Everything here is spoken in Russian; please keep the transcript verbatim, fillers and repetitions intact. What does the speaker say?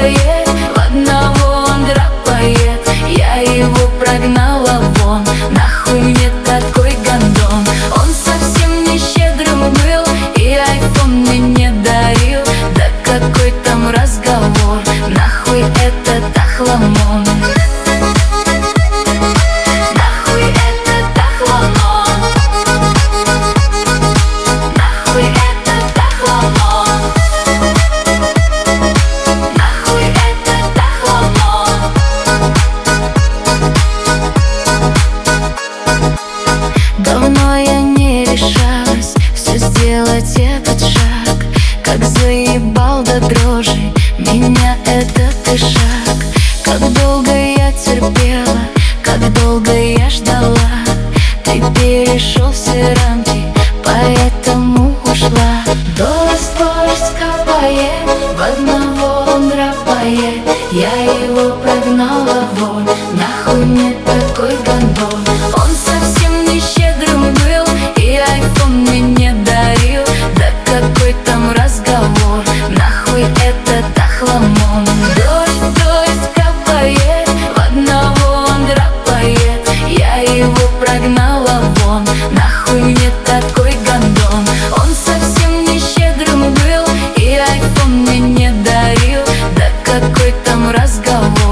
капает, в одного он драпает. Я его прогнала вон, нахуй мне такой гандон. Он совсем не щедрым был и айфон мне не дарил. Да какой там разговор, нахуй этот охламон. Нахуй этот охламон. Нахуй этот охламон. Нахуй этот охламон. Давно я не решалась все сделать этот шаг, как заебал до дрожи меня этот и шаг. Как долго я терпела, как долго я ждала. Ты перешел все рамки, поэтому ушла. Дождь, дождь капает, в одного он драпает. Я его прогнала вон, нахуй мне такой гандон. Он совсем не щедрым был и айфон мне не дарил. Да какой там разговор, нахуй этот охламон. Дождь, дождь капает, в одного он драпает. Я его прогнала вон, нахуй мне такой гандон. Он совсем не щедрым был и айфон мне не дарил. Да какой там разговор.